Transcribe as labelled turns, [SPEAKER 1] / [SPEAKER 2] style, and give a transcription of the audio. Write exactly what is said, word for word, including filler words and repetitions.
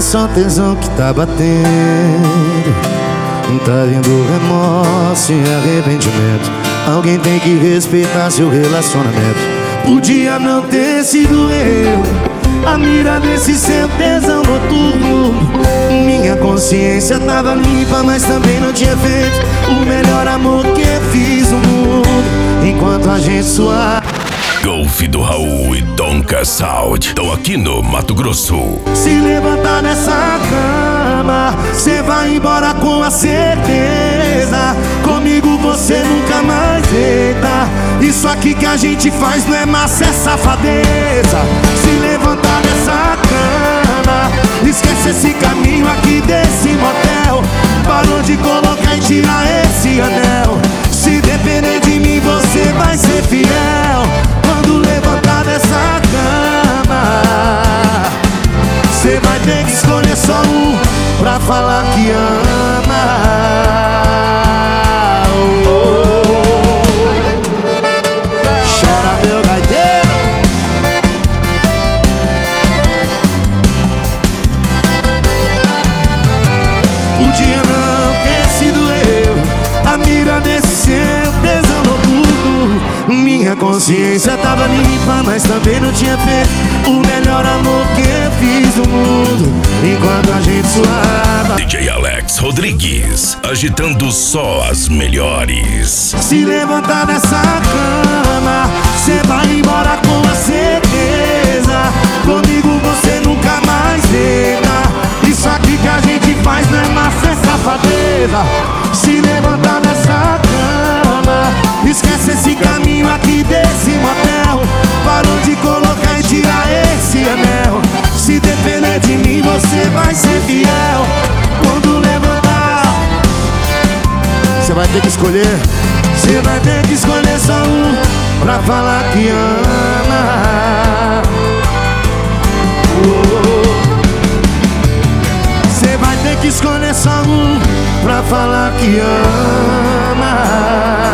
[SPEAKER 1] só tesão que tá batendo. Tá vindo remorso e arrependimento. Alguém tem que respeitar seu relacionamento. Podia não ter sido eu a mira desse seu tesão noturno. Minha consciência tava limpa, mas também não tinha feito o melhor amor que eu fiz no mundo. Enquanto a gente suava.
[SPEAKER 2] Golf do Raul e Dom Cassaud estão aqui no Mato Grosso.
[SPEAKER 1] Se levantar dessa cama, cê vai embora com a certeza. Comigo você nunca mais deita. Isso aqui que a gente faz não é massa, é safadeza. Se levantar dessa cama, esquece esse caminho aqui desse motel. Parou de colocar e tirar esse anel. Se depender de mim você vai ser fiel. Quando levantar dessa cama, cê vai ter que escolher só um pra falar que ama. Oh, oh. Chora meu gaiteiro. Podia não ter sido eu a mira desse seu tesão noturno. Minha consciência tava limpa, mas também não tinha feito o melhor amor que eu fiz no mundo. Enquanto a gente suava.
[SPEAKER 2] D J Alex Rodrigues, agitando só as melhores.
[SPEAKER 1] Se levantar dessa cama, cê vai embora com a certeza. Comigo você nunca mais deita. Isso aqui que a gente faz não é massa, é safadeza. Se levantar dessa cama, esquece esse caminho aqui desse motel. Parou de colocar e tirar esse anel. Se depender de mim você vai ser fiel. Quando levantar, você vai ter que escolher. Você vai ter que escolher só um pra falar que ama. Você vai ter que escolher só um pra falar que ama.